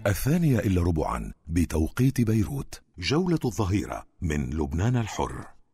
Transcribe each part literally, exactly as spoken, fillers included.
الثانية إلا ربعا بتوقيت بيروت. جولة الظهيرة من لبنان الحر.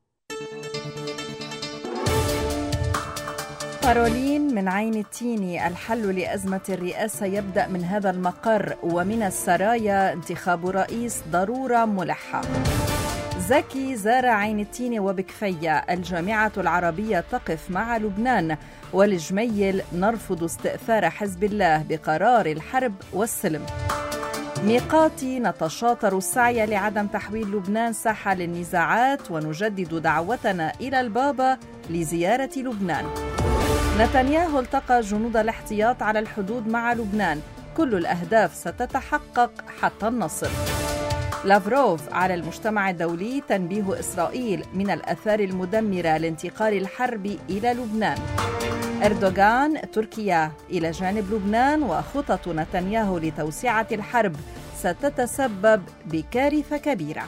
بارولين من عين التيني: الحل لأزمة الرئاسة يبدأ من هذا المقر، ومن السرايا انتخاب رئيس ضرورة ملحة. زكي زار عين التيني وبكفية: الجامعة العربية تقف مع لبنان. والجميل: نرفض استئثار حزب الله بقرار الحرب والسلم. ميقاتي: نتشاطر السعي لعدم تحويل لبنان ساحة للنزاعات، ونجدد دعوتنا إلى البابا لزيارة لبنان. نتنياهو التقى جنود الاحتياط على الحدود مع لبنان: كل الأهداف ستتحقق حتى النصر. لافروف: على المجتمع الدولي تنبيه إسرائيل من الآثار المدمرة لانتقال الحرب إلى لبنان. أردوغان: تركيا إلى جانب لبنان، وخطط نتنياهو لتوسعة الحرب ستتسبب بكارثة كبيرة.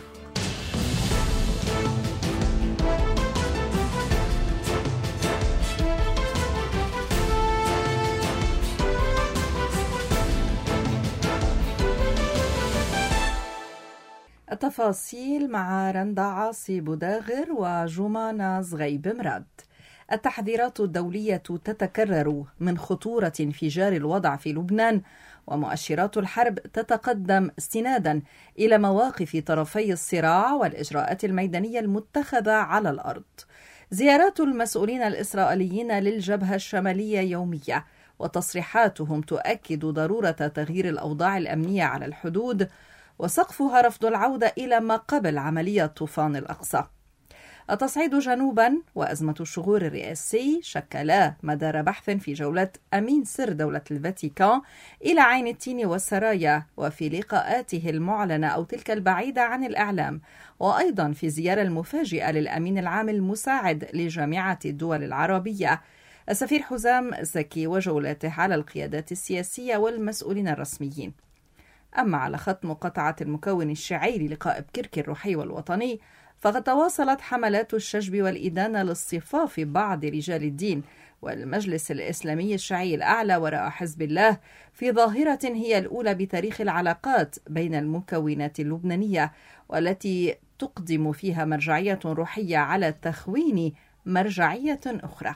التفاصيل مع رندا عاصي بوداغر وجمانة زغيب مراد. التحذيرات الدولية تتكرر من خطورة انفجار الوضع في لبنان، ومؤشرات الحرب تتقدم استنادا إلى مواقف طرفي الصراع والإجراءات الميدانية المتخذة على الأرض. زيارات المسؤولين الإسرائيليين للجبهة الشمالية يومية، وتصريحاتهم تؤكد ضرورة تغيير الأوضاع الأمنية على الحدود، وسقفها رفض العودة إلى ما قبل عملية طوفان الأقصى. التصعيد جنوبا وأزمة الشغور الرئاسي شكلا مدار بحث في جولة أمين سر دولة الفاتيكان إلى عين التين والسرايا، وفي لقاءاته المعلنة أو تلك البعيدة عن الإعلام، وأيضا في الزيارة المفاجئة للأمين العام المساعد لجامعة الدول العربية السفير حسام زكي وجولته على القيادات السياسية والمسؤولين الرسميين. أما على خط مقاطعة المكون الشيعي للقاء بكرك الروحي والوطني، فقد تواصلت حملات الشجب والإدانة لاصطفاف بعض رجال الدين والمجلس الإسلامي الشيعي الأعلى وراء حزب الله في ظاهرة هي الأولى بتاريخ العلاقات بين المكونات اللبنانية، والتي تقدم فيها مرجعية روحية على تخوين مرجعية أخرى.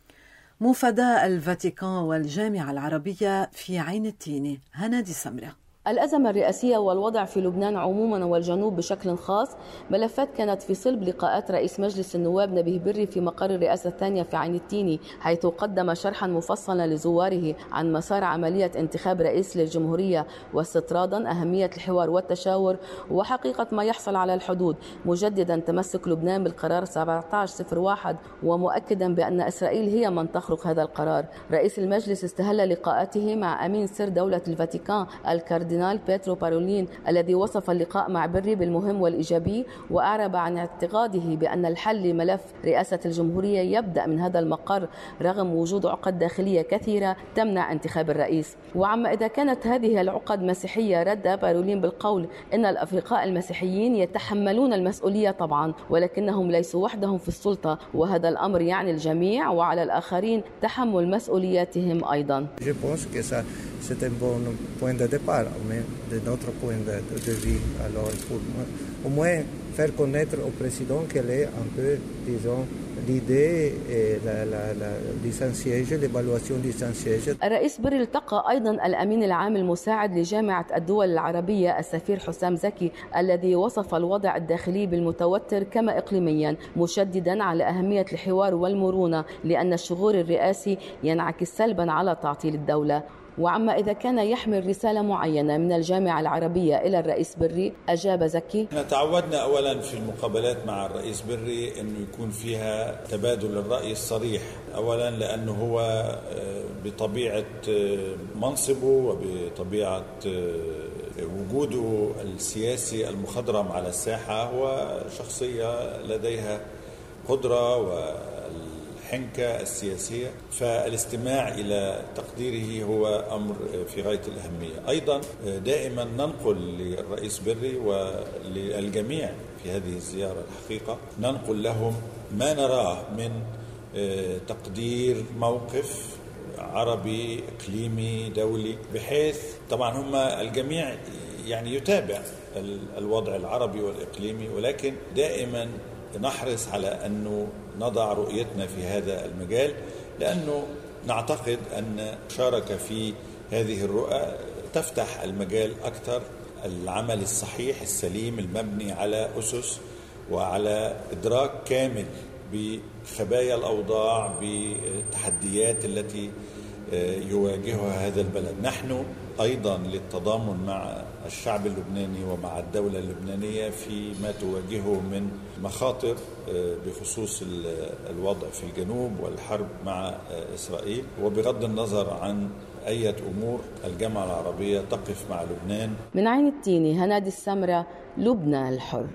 مفاداة الفاتيكان والجامعة العربية في عين التين. هنادي سمرة. الأزمة الرئاسية والوضع في لبنان عموما والجنوب بشكل خاص ملفات كانت في صلب لقاءات رئيس مجلس النواب نبيه بري في مقر الرئاسة الثانية في عين التيني، حيث قدم شرحا مفصلا لزواره عن مسار عملية انتخاب رئيس للجمهورية، واستطرادا أهمية الحوار والتشاور وحقيقة ما يحصل على الحدود، مجددا تمسك لبنان بالقرار سبعة عشر صفر واحد، ومؤكدا بأن إسرائيل هي من تخرق هذا القرار. رئيس المجلس استهل لقاءاته مع أمين سر دولة الفاتيكان الكاردينال بيترو بارولين، الذي وصف اللقاء مع بري بالمهم والإيجابي، وأعرب عن اعتقاده بأن الحل لملف رئاسة الجمهورية يبدأ من هذا المقر رغم وجود عقد داخلية كثيرة تمنع انتخاب الرئيس. وعما إذا كانت هذه العقد مسيحية، رد بارولين بالقول إن الأفرقاء المسيحيين يتحملون المسؤولية طبعا، ولكنهم ليسوا وحدهم في السلطة، وهذا الأمر يعني الجميع، وعلى الآخرين تحمل مسؤولياتهم أيضا. C'est un bon point de départ, mais de notre point de, de vue. Alors, pour moi, au moins faire connaître au président quelle est un peu, disons, l'idée et la, la, la, du Saint-Siège, l'évaluation du Saint-Siège. الرئيس بري التقى أيضا الأمين العام المساعد لجامعة الدول العربية السفير حسام زكي، الذي وصف الوضع الداخلي بالمتوتر كما إقليميا، مشددا على أهمية الحوار والمرونة، لأن الشغور الرئاسي ينعكس سلبا على تعطيل الدولة. وعما إذا كان يحمل رسالة معينة من الجامعة العربية إلى الرئيس بري، أجاب زكي: تعودنا أولا في المقابلات مع الرئيس بري أنه يكون فيها تبادل الرأي الصريح، أولا لأنه هو بطبيعة منصبه وبطبيعة وجوده السياسي المخضرم على الساحة هو شخصية لديها قدرة و الحنكة السياسية، فالاستماع إلى تقديره هو أمر في غاية الأهمية. أيضا دائما ننقل للرئيس بري وللجميع في هذه الزيارة الحقيقة، ننقل لهم ما نراه من تقدير موقف عربي إقليمي دولي، بحيث طبعا هم الجميع يعني يتابع الوضع العربي والإقليمي، ولكن دائما نحرص على أنه نضع رؤيتنا في هذا المجال، لأنه نعتقد أن مشاركة في هذه الرؤى تفتح المجال أكثر العمل الصحيح السليم المبني على أسس وعلى إدراك كامل بخبايا الأوضاع، بالتحديات التي يواجهها هذا البلد. نحن أيضا للتضامن مع الشعب اللبناني ومع الدولة اللبنانية فيما تواجهه من مخاطر بخصوص الوضع في الجنوب والحرب مع إسرائيل، وبغض النظر عن أي أمور الجامعة العربية تقف مع لبنان. من عين التيني، هنادي السمرة، لبنان الحر.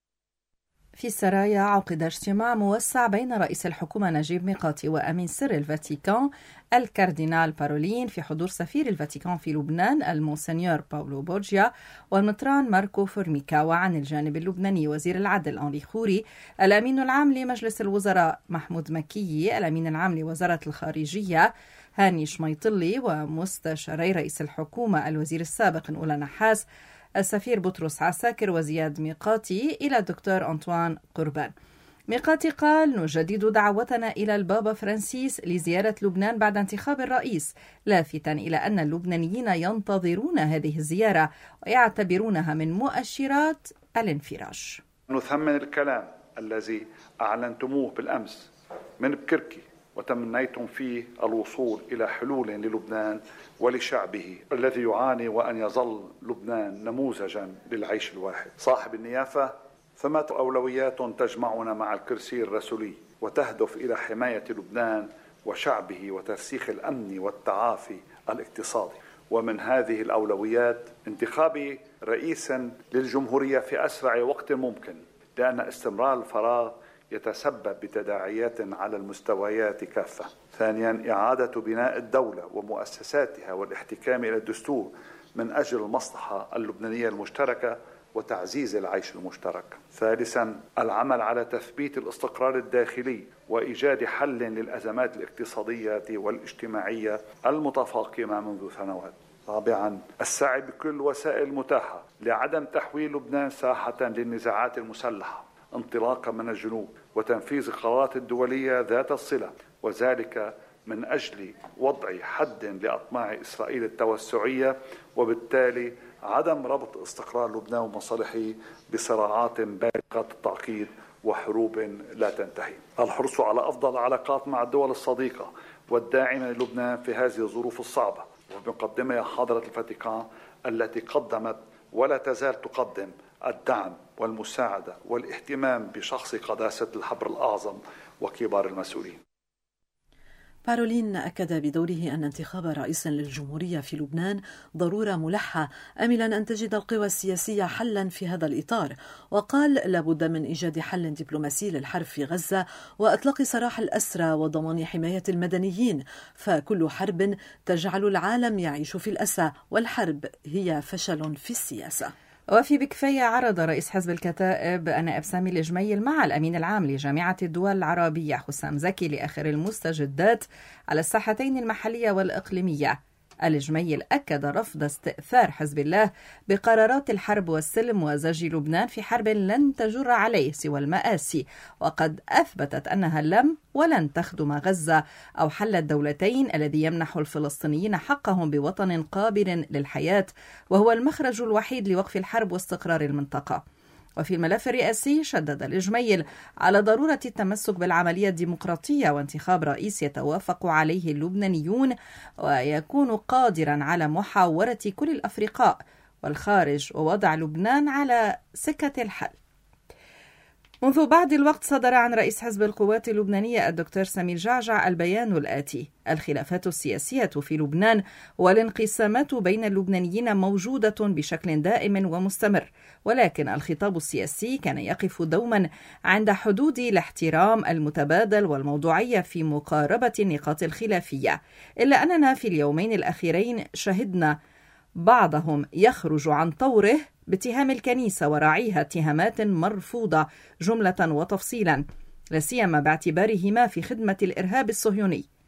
في السرايا عقد اجتماع موسع بين رئيس الحكومة نجيب ميقاتي وأمين سر الفاتيكان الكاردينال بارولين في حضور سفير الفاتيكان في لبنان المونسنيور باولو بورجيا والمطران ماركو فورميكا، وعن الجانب اللبناني وزير العدل أنري خوري، الأمين العام لمجلس الوزراء محمود مكي، الأمين العام لوزارة الخارجية هاني شميطلي، ومستشاري رئيس الحكومة الوزير السابق أولى نحاس، السفير بطرس عساكر وزياد ميقاتي إلى الدكتور أنطوان قربان. ميقاتي قال: نجدد دعوتنا إلى البابا فرانسيس لزيارة لبنان بعد انتخاب الرئيس، لافتا إلى أن اللبنانيين ينتظرون هذه الزيارة ويعتبرونها من مؤشرات الانفراج. نثمن الكلام الذي أعلنتموه بالأمس من بكركي وتمنيتم فيه الوصول إلى حلول للبنان ولشعبه الذي يعاني، وأن يظل لبنان نموذجا للعيش الواحد. صاحب النيافة، ثمة أولويات تجمعنا مع الكرسي الرسولي وتهدف إلى حماية لبنان وشعبه وترسيخ الأمن والتعافي الاقتصادي، ومن هذه الأولويات انتخاب رئيس للجمهورية في أسرع وقت ممكن، لأن استمرار الفراغ يتسبب بتداعيات على المستويات كافة. ثانيا، إعادة بناء الدولة ومؤسساتها والاحتكام إلى الدستور من أجل المصلحة اللبنانية المشتركة وتعزيز العيش المشترك. ثالثا، العمل على تثبيت الاستقرار الداخلي وإيجاد حل للأزمات الاقتصادية والاجتماعية المتفاقمة منذ سنوات. رابعا، السعي بكل الوسائل المتاحة لعدم تحويل لبنان ساحة للنزاعات المسلحة انطلاقا من الجنوب، وتنفيذ القرارات الدولية ذات الصلة، وذلك من أجل وضع حد لأطماع إسرائيل التوسعية، وبالتالي عدم ربط استقرار لبنان ومصالحه بصراعات بالغة التعقيد وحروب لا تنتهي. الحرص على أفضل العلاقات مع الدول الصديقة والداعمة للبنان في هذه الظروف الصعبة، وبمقدمها حضرة الفاتيكان التي قدمت ولا تزال تقدم الدعم والمساعدة والاهتمام بشخص قداسة الحبر الأعظم وكبار المسؤولين. بارولين أكد بدوره أن انتخاب رئيس للجمهورية في لبنان ضرورة ملحة، آملا أن تجد القوى السياسية حلا في هذا الإطار، وقال: لابد من إيجاد حل دبلوماسي للحرب في غزة وإطلاق سراح الأسرى وضمان حماية المدنيين، فكل حرب تجعل العالم يعيش في الأسى، والحرب هي فشل في السياسة. وفي بكفية عرض رئيس حزب الكتائب نائب سامي الجميل مع الأمين العام لجامعة الدول العربية حسام زكي لآخر المستجدات على الساحتين المحلية والإقليمية. الجميل أكد رفض استئثار حزب الله بقرارات الحرب والسلم وزج لبنان في حرب لن تجر عليه سوى المآسي، وقد أثبتت أنها لم ولن تخدم غزة أو حل الدولتين الذي يمنح الفلسطينيين حقهم بوطن قابل للحياة، وهو المخرج الوحيد لوقف الحرب واستقرار المنطقة. وفي الملف الرئاسي شدد الجميل على ضرورة التمسك بالعملية الديمقراطية وانتخاب رئيس يتوافق عليه اللبنانيون ويكون قادرا على محاورة كل الأفرقاء والخارج ووضع لبنان على سكة الحل. منذ بعض الوقت صدر عن رئيس حزب القوات اللبنانية الدكتور سمير جعجع البيان الآتي: الخلافات السياسية في لبنان والانقسامات بين اللبنانيين موجودة بشكل دائم ومستمر، ولكن الخطاب السياسي كان يقف دوما عند حدود الاحترام المتبادل والموضوعية في مقاربة النقاط الخلافية، إلا أننا في اليومين الأخيرين شهدنا بعضهم يخرج عن طوره باتهام الكنيسة وراعيها اتهامات مرفوضة جملة وتفصيلا، لا سيما باعتبارهما في خدمة الإرهاب الصهيوني.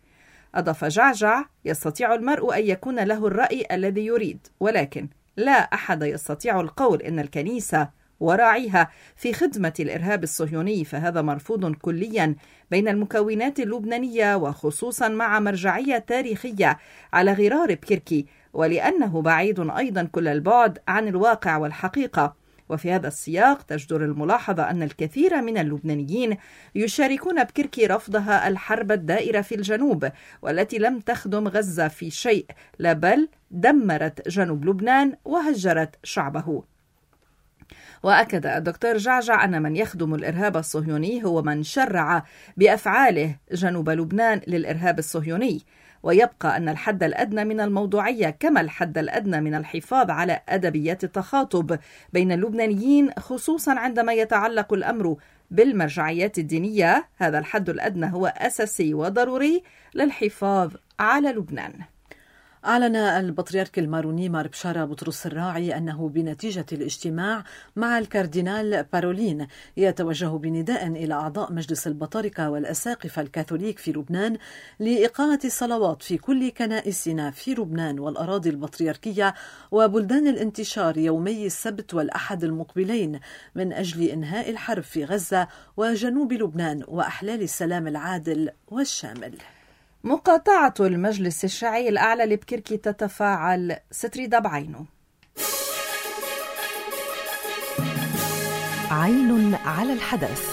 أضاف جعجع: يستطيع المرء أن يكون له الرأي الذي يريد، ولكن لا أحد يستطيع القول إن الكنيسة وراعيها في خدمة الإرهاب الصهيوني، فهذا مرفوض كليا بين المكونات اللبنانية، وخصوصا مع مرجعية تاريخية على غرار بكركي، ولأنه بعيد أيضا كل البعد عن الواقع والحقيقة. وفي هذا السياق تجدر الملاحظة أن الكثير من اللبنانيين يشاركون بكركي رفضها الحرب الدائرة في الجنوب، والتي لم تخدم غزة في شيء، لا بل دمرت جنوب لبنان وهجرت شعبه. وأكد الدكتور جعجع أن من يخدم الإرهاب الصهيوني هو من شرع بأفعاله جنوب لبنان للإرهاب الصهيوني، ويبقى أن الحد الأدنى من الموضوعية كما الحد الأدنى من الحفاظ على أدبيات التخاطب بين اللبنانيين، خصوصا عندما يتعلق الأمر بالمرجعيات الدينية، هذا الحد الأدنى هو أساسي وضروري للحفاظ على لبنان. أعلن البطريرك الماروني مار بشارة بطرس الراعي أنه بنتيجة الاجتماع مع الكاردينال بارولين يتوجه بنداء إلى أعضاء مجلس البطاركة والأساقفة الكاثوليك في لبنان لإقامة الصلوات في كل كنائسنا في لبنان والأراضي البطريركية وبلدان الانتشار يومي السبت والأحد المقبلين من أجل إنهاء الحرب في غزة وجنوب لبنان وأحلال السلام العادل والشامل. مقاطعة المجلس الشيعي الأعلى لبكركي تتفاعل. ستريدا بعينه. عين على الحدث.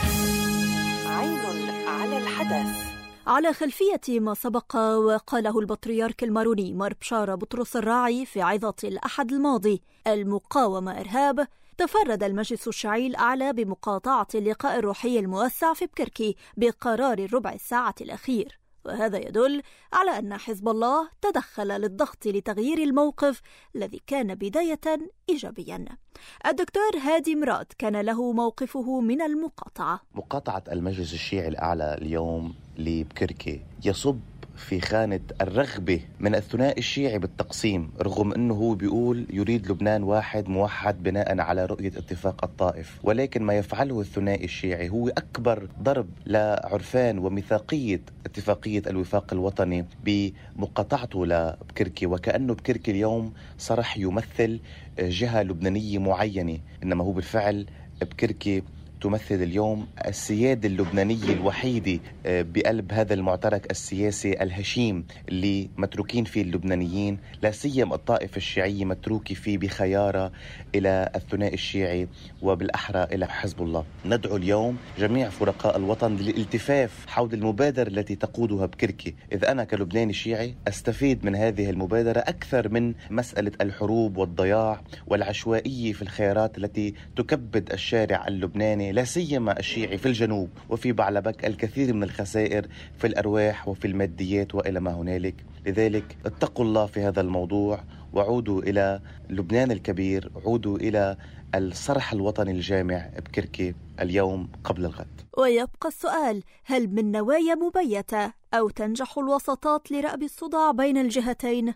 عين على الحدث. على خلفية ما سبق وقاله البطريرك الماروني مار بشارة بطرس الراعي في عظة الأحد الماضي: المقاومة إرهاب، تفرد المجلس الشيعي الأعلى بمقاطعة اللقاء الروحي الموسع في بكركي بقرار الربع الساعة الأخير، وهذا يدل على أن حزب الله تدخل للضغط لتغيير الموقف الذي كان بداية إيجابيا. الدكتور هادي مراد كان له موقفه من المقاطعة. مقاطعة المجلس الشيعي الأعلى اليوم لبكركي يصب في خانة الرغبة من الثنائي الشيعي بالتقسيم، رغم أنه هو بيقول يريد لبنان واحد موحد بناء على رؤية اتفاق الطائف، ولكن ما يفعله الثنائي الشيعي هو أكبر ضرب لعرفان وميثاقية اتفاقية الوفاق الوطني بمقاطعته لبكركي، وكأنه بكركي اليوم صرح يمثل جهة لبنانية معينة، إنما هو بالفعل بكركي تمثل اليوم السيادة اللبنانية الوحيدة بقلب هذا المعترك السياسي الهشيم اللي متروكين فيه اللبنانيين، لا سيما الطائفة الشيعية متروكة فيه بخيارة إلى الثنائي الشيعي وبالأحرى إلى حزب الله. ندعو اليوم جميع فرقاء الوطن للالتفاف حول المبادرة التي تقودها بكركي، إذ أنا كلبناني شيعي أستفيد من هذه المبادرة أكثر من مسألة الحروب والضياع والعشوائية في الخيارات التي تكبد الشارع اللبناني لا سيما الشيعي في الجنوب وفي بعلبك الكثير من الخسائر في الأرواح وفي الماديات وإلى ما هنالك. لذلك اتقوا الله في هذا الموضوع وعودوا إلى لبنان الكبير، عودوا إلى الصرح الوطني الجامع بكركي اليوم قبل الغد. ويبقى السؤال: هل من نوايا مبيتة أو تنجح الوساطات لرأب الصداع بين الجهتين؟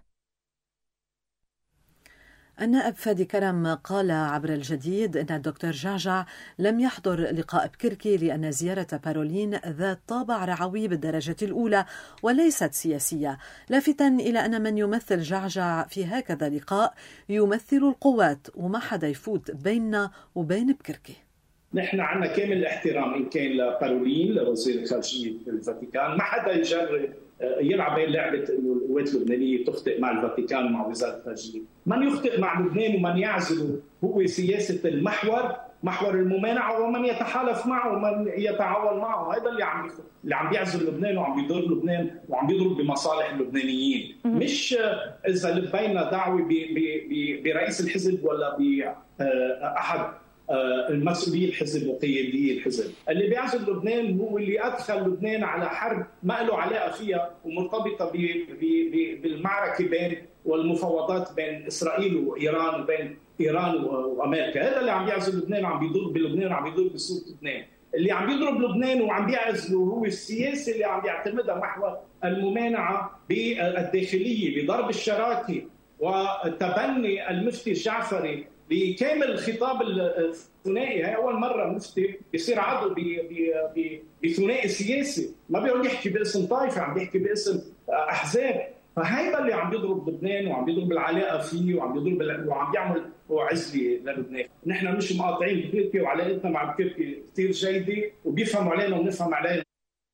النائب فادي كرم قال عبر الجديد أن الدكتور جعجع لم يحضر لقاء بكركي لأن زيارة بارولين ذات طابع رعوي بالدرجة الأولى وليست سياسية، لافتا إلى أن من يمثل جعجع في هكذا لقاء يمثل القوات وما حدا يفوت بيننا وبين بكركي. نحن عنا كامل الاحترام إن كان لبارولين لوزير الخارجية الفاتيكان، ما حدا يجرب يلعب بين لعبة إنه القوات اللبنانية تخطئ مع الفاتيكان ومع وزارة الخارجية. من يخطئ مع لبنان ومن يعزله هو سياسة المحور، محور الممانعة، ومن يتحالف معه ومن يتعاون معه. هذا اللي عم اللي عم بيعزل لبنان وعم بيضر لبنان وعم بيضرب بمصالح اللبنانيين. مش إذا لبينا دعوة برئيس الحزب ولا بأحد المسؤولي الحزب وقيادي الحزب. اللي بيعزل لبنان هو اللي أدخل لبنان على حرب ما له علاقة فيها ومرتبطة بالمعركة بين والمفاوضات بين إسرائيل وإيران وبين إيران وأمريكا. هذا اللي عم بيعزل لبنان وعم بيضرب بلبنان وعم بيضرب بصوت لبنان. اللي عم بيضرب لبنان وعم بيعزله هو السياسة اللي عم بيعتمدها محور الممانعة بالداخلية بضرب الشراكة وتبني المفتي الجعفري بكامل الخطاب الثنائي. هي اول مره مفتي بيصير عضو بثنائي سياسي، ما بيقول يحكي باسم طائفه، عم بيحكي باسم احزاب. فهيدا اللي عم بيضرب لبنان وعم بيضرب العلاقه فيه وعم بيضرب وعم بيعمل عزله للبنان. نحن مش مقاطعين بتركيا وعلاقتنا مع تركيا كثير جيده وبيفهموا علينا ونفهم علينا.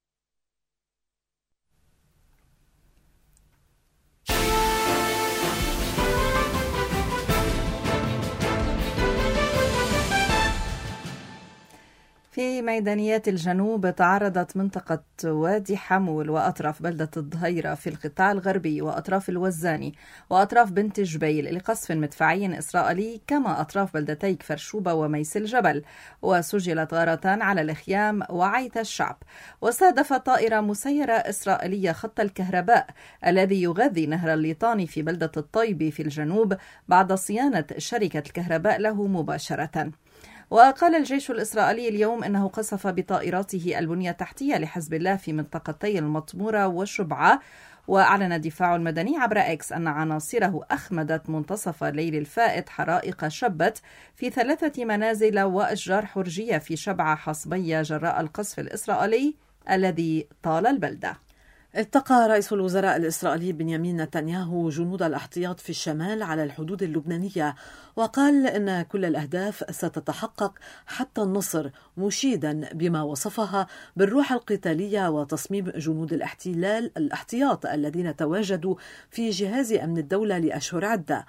في ميدانيات الجنوب تعرضت منطقة وادي حمول وأطراف بلدة الظهيرة في القطاع الغربي وأطراف الوزاني وأطراف بنت جبيل لقصف مدفعي إسرائيلي، كما أطراف بلدتي كفر شوبة وميس الجبل، وسجلت غارتان على الخيام وعيت الشعب. واستهدفت طائرة مسيرة إسرائيلية خط الكهرباء الذي يغذي نهر الليطاني في بلدة الطيبي في الجنوب بعد صيانة شركة الكهرباء له مباشرة. وقال الجيش الإسرائيلي اليوم أنه قصف بطائراته البنية التحتية لحزب الله في منطقتي المطمورة وشبعة. وأعلن الدفاع المدني عبر إكس أن عناصره أخمدت منتصف الليل الفائت حرائق شبت في ثلاثة منازل وأشجار حرجية في شبعة حصبية جراء القصف الإسرائيلي الذي طال البلدة. التقى رئيس الوزراء الإسرائيلي بنيامين نتنياهو جنود الاحتياط في الشمال على الحدود اللبنانية، وقال إن كل الأهداف ستتحقق حتى النصر، مشيدا بما وصفها بالروح القتالية وتصميم جنود الاحتلال الاحتياط الذين تواجدوا في جهاز أمن الدولة لأشهر عدة.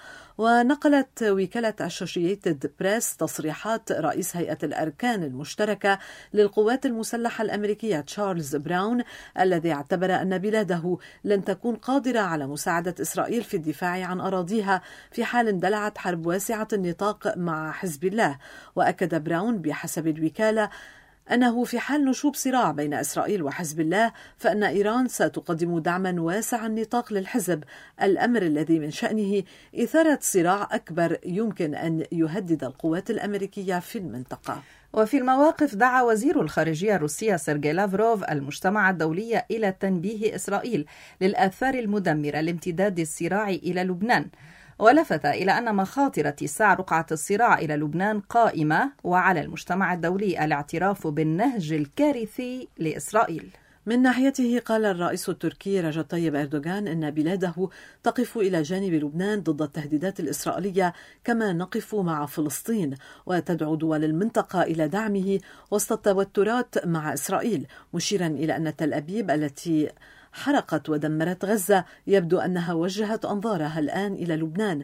ونقلت وكالة أسوشييتد بريس تصريحات رئيس هيئة الأركان المشتركة للقوات المسلحة الأمريكية تشارلز براون الذي اعتبر أن بلاده لن تكون قادرة على مساعدة إسرائيل في الدفاع عن أراضيها في حال اندلعت حرب واسعة النطاق مع حزب الله. وأكد براون بحسب الوكالة أنه في حال نشوب صراع بين إسرائيل وحزب الله فإن إيران ستقدم دعما واسع النطاق للحزب، الأمر الذي من شأنه إثارة صراع أكبر يمكن أن يهدد القوات الأمريكية في المنطقة. وفي المواقف دعا وزير الخارجية الروسية سيرجي لافروف المجتمع الدولي إلى تنبيه إسرائيل للآثار المدمرة لامتداد الصراع إلى لبنان، ولفت إلى أن مخاطر اتساع رقعة الصراع إلى لبنان قائمة، وعلى المجتمع الدولي الاعتراف بالنهج الكارثي لإسرائيل. من ناحيته قال الرئيس التركي رجب طيب أردوغان إن بلاده تقف إلى جانب لبنان ضد التهديدات الإسرائيلية كما نقف مع فلسطين، وتدعو دول المنطقة إلى دعمه وسط التوترات مع إسرائيل، مشيرا إلى أن تل أبيب التي حرقت ودمرت غزة يبدو أنها وجهت أنظارها الآن إلى لبنان،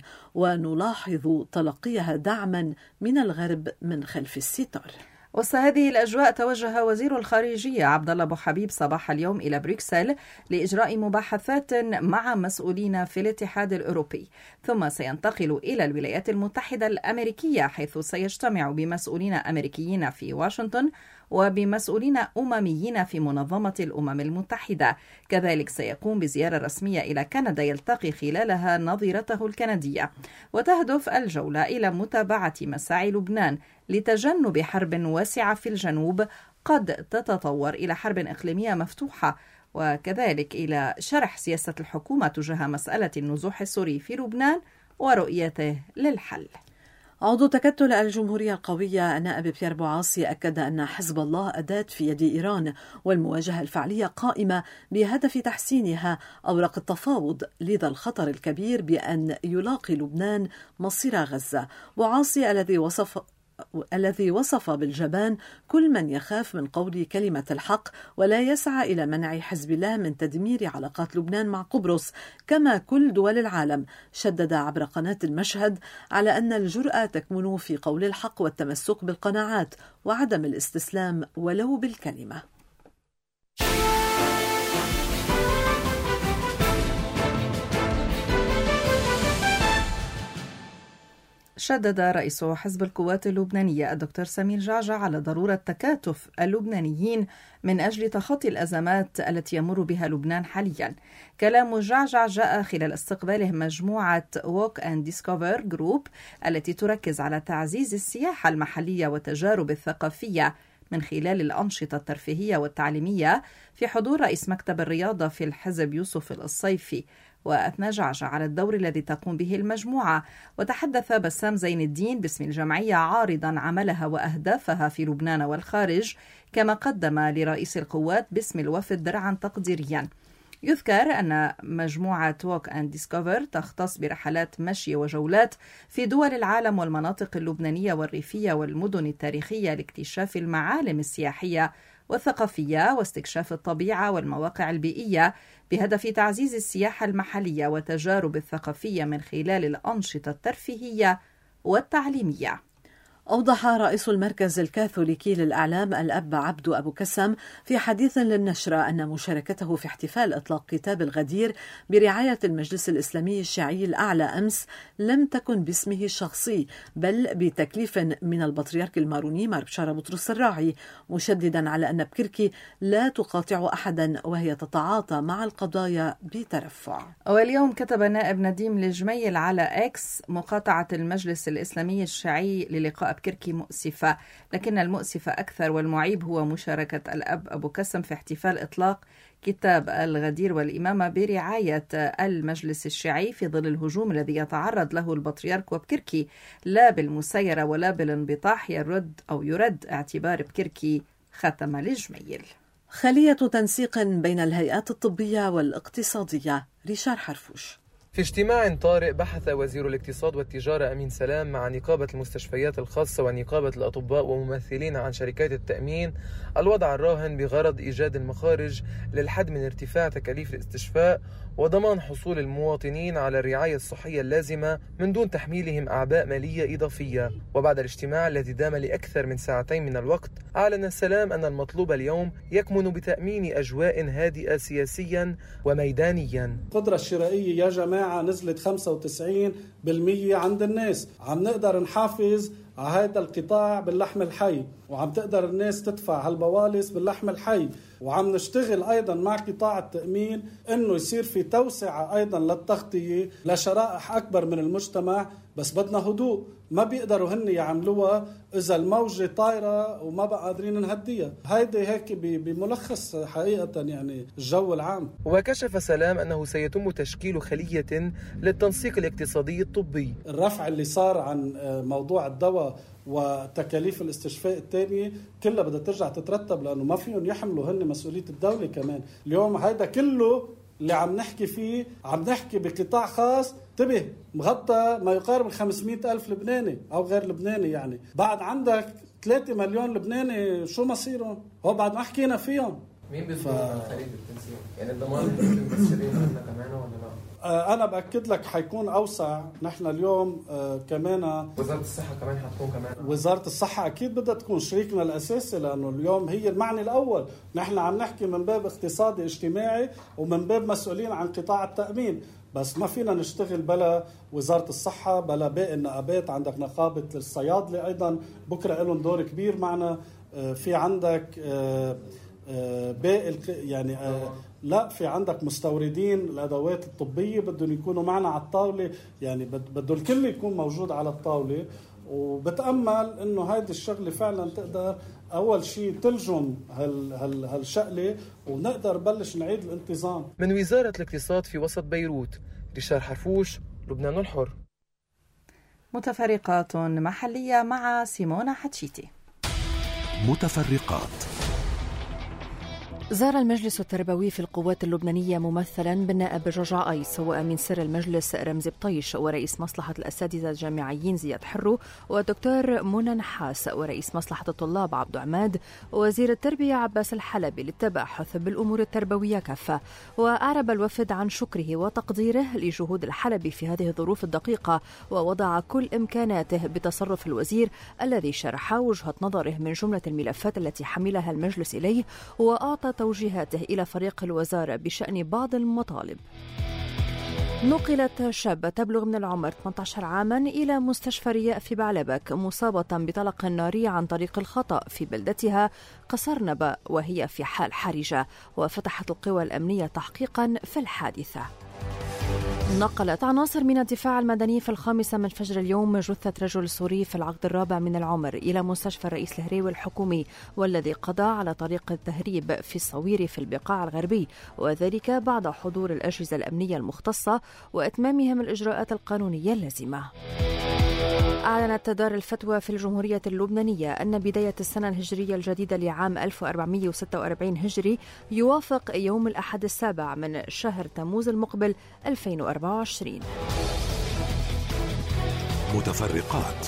ونلاحظ تلقيها دعما من الغرب من خلف الستار. وسط هذه الأجواء توجه وزير الخارجية عبد الله أبو حبيب صباح اليوم إلى بروكسل لإجراء مباحثات مع مسؤولين في الاتحاد الأوروبي، ثم سينتقل إلى الولايات المتحدة الأمريكية حيث سيجتمع بمسؤولين أمريكيين في واشنطن وبمسؤولين أمميين في منظمة الأمم المتحدة. كذلك سيقوم بزيارة رسمية إلى كندا يلتقي خلالها نظيرته الكندية. وتهدف الجولة إلى متابعة مساعي لبنان لتجنب حرب واسعة في الجنوب قد تتطور إلى حرب إقليمية مفتوحة، وكذلك إلى شرح سياسة الحكومة تجاه مسألة النزوح السوري في لبنان ورؤيته للحل. عضو تكتل الجمهورية القوية النائب بيير بوعاصي أكد أن حزب الله أداة في يد إيران، والمواجهة الفعلية قائمة بهدف تحسينها أوراق التفاوض، لذا الخطر الكبير بأن يلاقي لبنان مصير غزة. بوعاصي الذي وصف الذي وصف بالجبان كل من يخاف من قول كلمة الحق ولا يسعى إلى منع حزب الله من تدمير علاقات لبنان مع قبرص كما كل دول العالم، شدد عبر قناة المشهد على أن الجرأة تكمن في قول الحق والتمسك بالقناعات وعدم الاستسلام ولو بالكلمة. شدد رئيس حزب القوات اللبنانية الدكتور سمير جعجع على ضرورة تكاتف اللبنانيين من أجل تخطي الأزمات التي يمر بها لبنان حاليا. كلام جعجع جاء خلال استقباله مجموعة Walk and Discover Group التي تركز على تعزيز السياحة المحلية والتجارب الثقافية من خلال الأنشطة الترفيهية والتعليمية في حضور رئيس مكتب الرياضة في الحزب يوسف الصيفي، وأثنى جعجع على الدور الذي تقوم به المجموعة. وتحدث بسام زين الدين باسم الجمعية عارضا عملها وأهدافها في لبنان والخارج، كما قدم لرئيس القوات باسم الوفد درعا تقديريا. يذكر أن مجموعة ووك أند ديسكوفر تختص برحلات مشي وجولات في دول العالم والمناطق اللبنانية والريفية والمدن التاريخية لاكتشاف المعالم السياحية والثقافية واستكشاف الطبيعة والمواقع البيئية، بهدف تعزيز السياحة المحلية والتجارب الثقافية من خلال الأنشطة الترفيهية والتعليمية. أوضح رئيس المركز الكاثوليكي للإعلام الأب عبدو أبو كسم في حديث للنشرة أن مشاركته في احتفال إطلاق كتاب الغدير برعاية المجلس الإسلامي الشيعي الأعلى أمس لم تكن باسمه الشخصي، بل بتكليف من البطريرك الماروني مار بشارة بطرس الراعي، مشددا على أن بكركي لا تقاطع أحدا وهي تتعاطى مع القضايا بترفع. واليوم كتب النائب نديم الجميل على إكس: مقاطعة المجلس الإسلامي الشيعي للقاء بكركي مؤسفة، لكن المؤسف أكثر والمعيب هو مشاركة الأب أبو كسم في احتفال إطلاق كتاب الغدير والإمامة برعاية المجلس الشيعي في ظل الهجوم الذي يتعرض له البطريرك وبكركي، لا بالمسيرة ولا بالانبطاح يرد أو يرد اعتبار بكركي. ختم الجميل. خلية تنسيق بين الهيئات الطبية والاقتصادية. ريشار حرفوش. في اجتماع طارئ بحث وزير الاقتصاد والتجارة أمين سلام مع نقابة المستشفيات الخاصة ونقابة الأطباء وممثلين عن شركات التأمين الوضع الراهن بغرض إيجاد المخارج للحد من ارتفاع تكاليف الاستشفاء وضمان حصول المواطنين على الرعاية الصحية اللازمة من دون تحميلهم أعباء مالية إضافية. وبعد الاجتماع الذي دام لأكثر من ساعتين من الوقت، أعلن السلام أن المطلوب اليوم يكمن بتأمين أجواء هادئة سياسيا وميدانيا. القدرة الشرائية يا جماعة نزلت خمسة وتسعين بالمئة عند الناس، عم نقدر نحافظ على هذا القطاع باللحم الحي، وعم تقدر الناس تدفع هالبوالص باللحم الحي، وعم نشتغل أيضا مع قطاع التأمين إنه يصير في توسعة أيضا للتغطية لشرائح أكبر من المجتمع، بس بدنا هدوء، ما بيقدروا هن يعملوها إذا الموجة طايرة وما بقى قادرين نهديها. هيدي هيك بملخص حقيقة يعني الجو العام. وكشف سلام أنه سيتم تشكيل خلية للتنسيق الاقتصادي الطبي. الرفع اللي صار عن موضوع الدواء وتكاليف الاستشفاء الثانية كلها بدها ترجع تترتب، لأنه ما فيهم يحملوا هن مسؤولية الدولة كمان. اليوم هيدا كله اللي عم نحكي فيه عم نحكي بقطاع خاص، انتبه، مغطى ما يقارب خمسمئة ألف لبناني أو غير لبناني. يعني بعد عندك ثلاثة مليون لبناني شو مصيرهم؟ هو بعد ما حكينا فيهم. مين بيضمن ف... خلية التنسيق؟ يعني الضمان مبشرين عنا كمان ولا لا؟ أنا بأكد لك حيكون أوسع. نحن اليوم آه كمان وزارة الصحة كمان حتكون كمان. وزارة الصحة أكيد بدها تكون شريكنا الأساسي، لأنه اليوم هي المعني الأول. نحن عم نحكي من باب اقتصادي اجتماعي ومن باب مسؤولين عن قطاع التأمين، بس ما فينا نشتغل بلا وزارة الصحة بلا باقي النقابات. عندك نقابة الصيادلة أيضا بكرة لهم دور كبير معنا. آه في عندك آه آه باقي يعني آه لا في عندك مستوردين الأدوات الطبية بدهم يكونوا معنا على الطاولة، يعني بده الكل يكون موجود على الطاولة. وبتأمل إنه هيدي الشغلة فعلا تقدر أول شيء تلجم هال هال هالشغلة ونقدر بلش نعيد الانتظام. من وزارة الاقتصاد في وسط بيروت، ريشار حرفوش، لبنان الحر. متفرقات محلية مع سيمونا حتشيتي. متفرقات. زار المجلس التربوي في القوات اللبنانية ممثلا بالنائب جعجع أيس وأمين سر المجلس رمزي بطيش ورئيس مصلحة الأساتذة الجامعيين زياد حرو والدكتور منى نحاس ورئيس مصلحة الطلاب عبد عماد ووزير التربية عباس الحلبي للتباحث بالأمور التربوية كافة. وأعرب الوفد عن شكره وتقديره لجهود الحلبي في هذه الظروف الدقيقة ووضع كل إمكاناته بتصرف الوزير الذي شرح وجهة نظره من جملة الملفات التي حملها المجلس إليه وأعطى توجيهاته إلى فريق الوزارة بشأن بعض المطالب. نقلت شابة تبلغ من العمر ثمانية عشر عاما إلى مستشفى رياء في بعلبك مصابة بطلق ناري عن طريق الخطأ في بلدتها قصرنبة وهي في حال حرجة، وفتحت القوى الأمنية تحقيقا في الحادثة. نقلت عناصر من الدفاع المدني في الخامسة من فجر اليوم جثة رجل سوري في العقد الرابع من العمر إلى مستشفى الرئيس الهريوي الحكومي، والذي قضى على طريق التهريب في الصويري في البقاع الغربي، وذلك بعد حضور الأجهزة الأمنية المختصة وإتمامهم الإجراءات القانونية اللازمة. أعلنت دار الفتوى في الجمهورية اللبنانية أن بداية السنة الهجرية الجديدة لعام ألف وأربعمئة وستة وأربعين هجري يوافق يوم الأحد السابع من شهر تموز المقبل ألفين وأربعة وعشرين. متفرقات.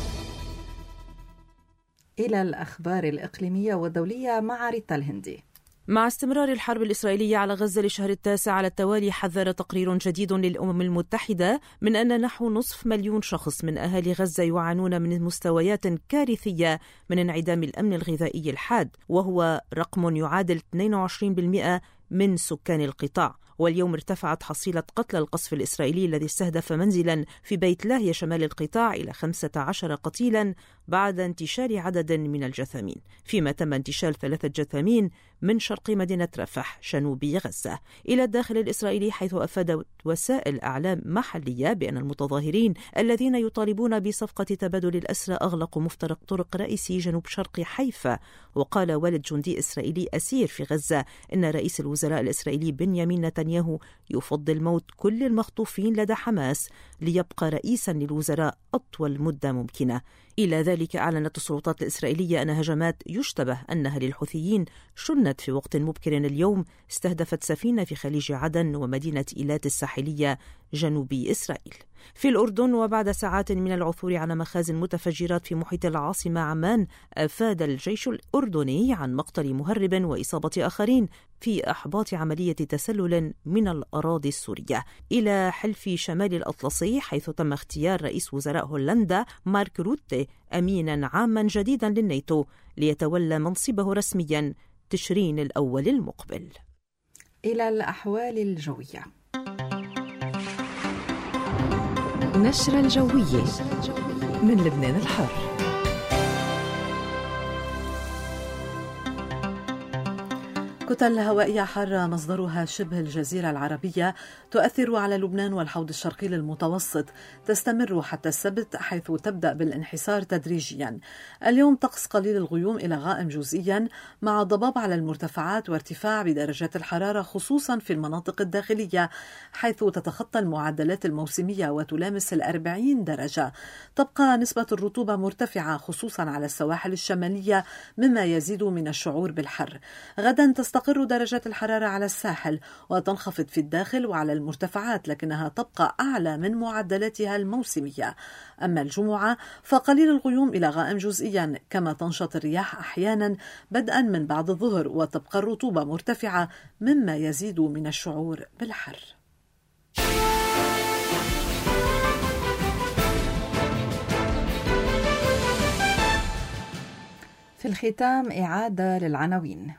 إلى الأخبار الإقليمية والدولية مع ريتا الهندي. مع استمرار الحرب الإسرائيلية على غزة للشهر التاسع على التوالي، حذر تقرير جديد للأمم المتحدة من أن نحو نصف مليون شخص من أهالي غزة يعانون من مستويات كارثية من انعدام الأمن الغذائي الحاد، وهو رقم يعادل اثنين وعشرين بالمئة من سكان القطاع. واليوم ارتفعت حصيلة قتلى القصف الإسرائيلي الذي استهدف منزلا في بيت لاهيا شمال القطاع إلى خمسة عشر قتيلا بعد انتشال عدد من الجثامين، فيما تم انتشال ثلاثة جثامين من شرق مدينة رفح جنوبي غزة إلى الداخل الإسرائيلي، حيث أفادت وسائل أعلام محلية بأن المتظاهرين الذين يطالبون بصفقة تبادل الأسرى أغلقوا مفترق طرق رئيسي جنوب شرق حيفا. وقال والد جندي إسرائيلي أسير في غزة إن رئيس الوزراء الإسرائيلي بنيامين نتنياهو يفضل موت كل المخطوفين لدى حماس ليبقى رئيسا للوزراء أطول مدة ممكنة. إلى ذلك أعلنت السلطات الإسرائيلية أن هجمات يشتبه أنها للحوثيين شنت في وقت مبكر اليوم استهدفت سفينة في خليج عدن ومدينة إيلات الساحلية جنوبي إسرائيل. في الأردن، وبعد ساعات من العثور على مخازن متفجرات في محيط العاصمة عمان، أفاد الجيش الأردني عن مقتل مهرب وإصابة آخرين في أحباط عملية تسلل من الأراضي السورية إلى حلف شمال الأطلسي، حيث تم اختيار رئيس وزراء هولندا مارك روتي أمينا عاما جديدا للناتو ليتولى منصبه رسميا تشرين الأول المقبل. إلى الأحوال الجوية. نشرة الجوية من لبنان الحر. كتل هوائية حارة مصدرها شبه الجزيرة العربية تؤثر على لبنان والحوض الشرقي للمتوسط، تستمر حتى السبت حيث تبدأ بالانحسار تدريجيا. اليوم طقس قليل الغيوم إلى غائم جزئيا مع ضباب على المرتفعات وارتفاع بدرجات الحرارة خصوصا في المناطق الداخلية حيث تتخطى المعدلات الموسمية وتلامس الأربعين درجة. تبقى نسبة الرطوبة مرتفعة خصوصا على السواحل الشمالية مما يزيد من الشعور بالحر. غدا تستقر تستقر درجات الحرارة على الساحل وتنخفض في الداخل وعلى المرتفعات، لكنها تبقى أعلى من معدلاتها الموسمية. أما الجمعة فقليل الغيوم إلى غائم جزئيا، كما تنشط الرياح أحيانا بدءا من بعد الظهر، وتبقى الرطوبة مرتفعة مما يزيد من الشعور بالحر. في الختام إعادة للعناوين.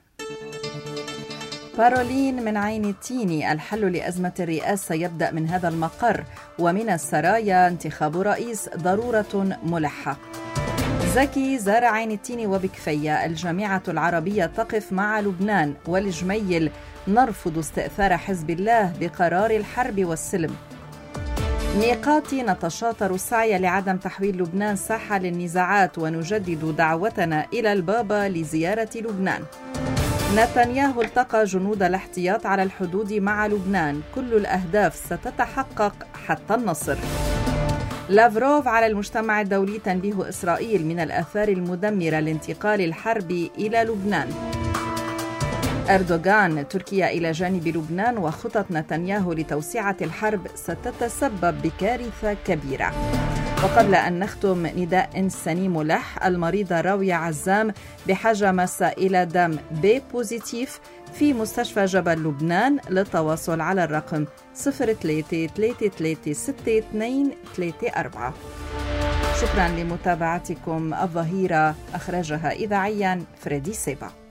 بارولين من عين التيني: الحل لأزمة الرئاسة يبدأ من هذا المقر، ومن السرايا انتخاب رئيس ضرورة ملحة. زكي زار عين التيني وبكفية: الجامعة العربية تقف مع لبنان. والجميل: نرفض استئثار حزب الله بقرار الحرب والسلم. ميقاتي: نتشاطر السعي لعدم تحويل لبنان ساحة للنزاعات، ونجدد دعوتنا إلى البابا لزيارة لبنان. نتنياهو التقى جنود الاحتياط على الحدود مع لبنان: كل الأهداف ستتحقق حتى النصر. لافروف على المجتمع الدولي: تنبيه إسرائيل من الآثار المدمرة لانتقال الحرب إلى لبنان. أردوغان: تركيا إلى جانب لبنان، وخطط نتنياهو لتوسعة الحرب ستتسبب بكارثة كبيرة. وقبل أن نختم، نداء إنساني ملح: المريضة راوية عزام بحاجة ماسة إلى دم بي بوزيتيف في مستشفى جبل لبنان. للتواصل على الرقم صفر ثلاثة ثلاثة ثلاثة ستة اثنين ثلاثة أربعة. شكرا لمتابعتكم. الظهيرة أخرجها إذاعيا فريدي سيبا.